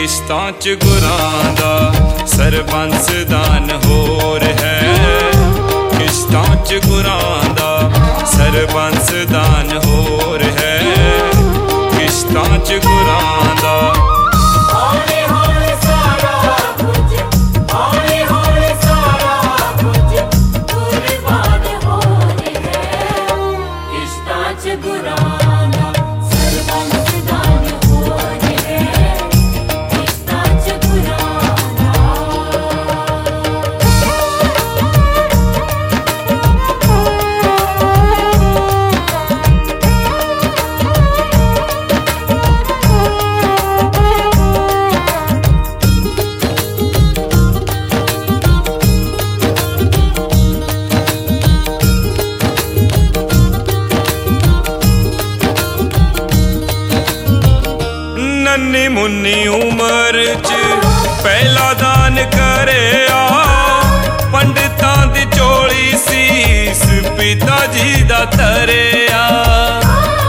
किश्तां च गुरां दा सरबंस दान होर है। किश्तां च गुरां दा सरबंस दान होर है। किश्तां च गुरां दा नन्नी मुन्नी उमर च पहला दान करे आ। पंडितां दी चोली सीस पिता जी दा तरे आ।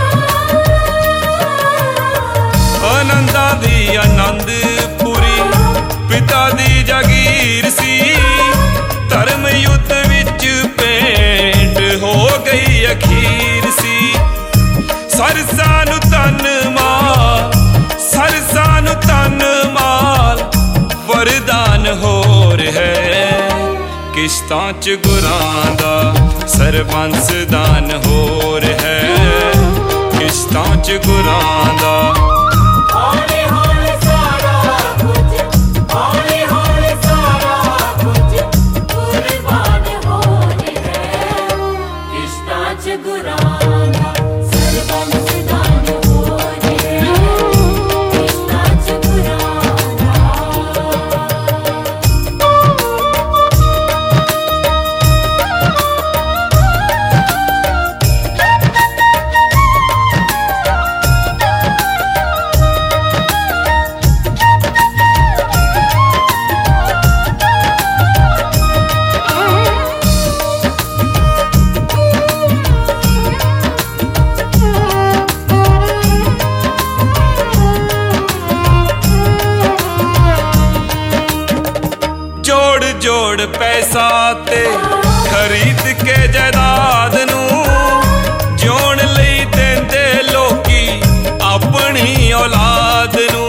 आनंदा दी आनंद पूरी पिता दी जागीर सी। धर्म युद्ध विच पेंट हो गई अखीर सी। सरसा नू तन मां सरसानु तन माल वरदान होर है। किश्तां च गुरां दा सरबंस दान होर है। किश्तां च गुरां दा जोड़ पैसा ते खरीद के जायदाद नू जोण लई देंदे लोकी अपनी औलाद नू।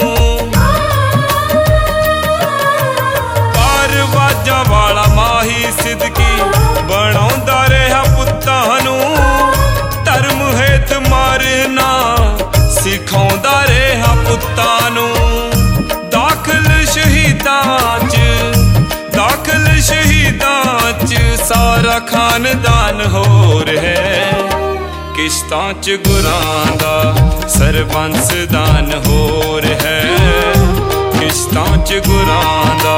परवाजा वाला माही सिद्दकी बनाउंदा रहा पुत्तां नू। धर्म हेठ मारना सिखाउंदा रहा पुत्तां नू। दाखल शहीदां च सारा खानदान होर है। किश्तां च गुरां दा सरबंस दान होर है। किश्तां च गुरां दा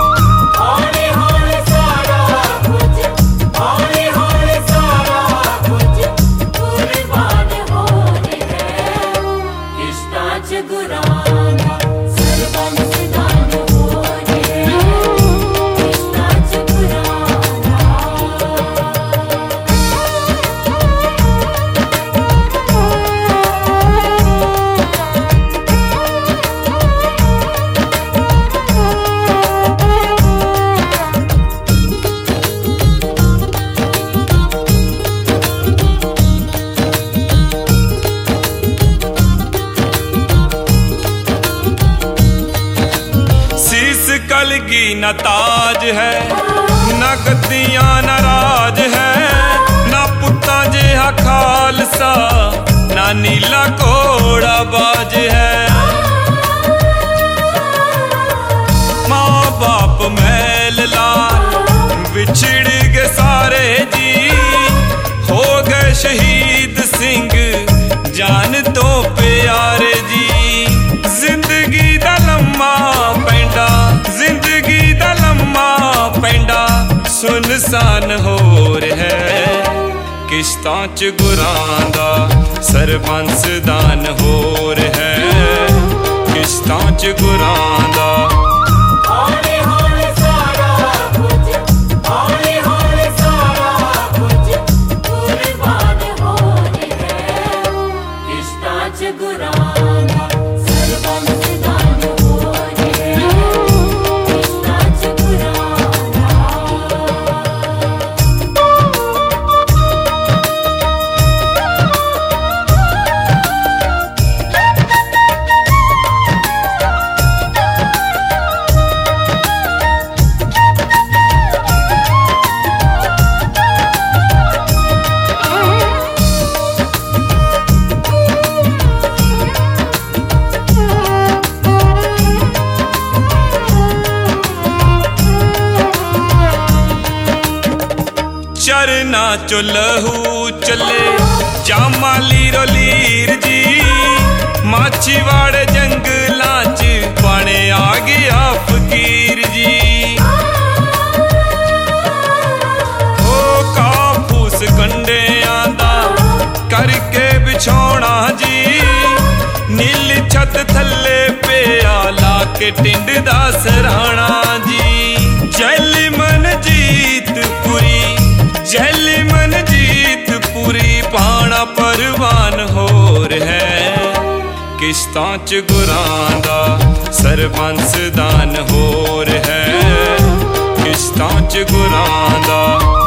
कलगी न ताज है न गद्दियां न राज है। ना पुत्तां जेहा खालसा ना नीला घोड़ा बाज है। माँ बाप मैल लाल बिछड़ गए सारे जी। हो गए शहीद सिंह जान तो प्यारे जी। जिंदगी दा लम्मा पैंडा जिंदगी दा लम्मा पैंडा सुनसान होर है। किश्तां च गुरां दा सरबंस दान होर है। किश्तां च गुरां दा किश्तां च गुरां दा सरबंस दान होर चरना चो लहू चले जामाली रो लीर जी, माछीवाड़े जंगलां च पाने आ गया फकीर जी। ओ काफूस कंडियां दा करके बिछौना जी, नील छत थल्ले पे आला के टिंड दा सराणा जी। जैली मन जीत पूरी पाना परवान होर है, किश्तां च गुरां दा सरबंस दान होर है, किश्तां च गुरां दा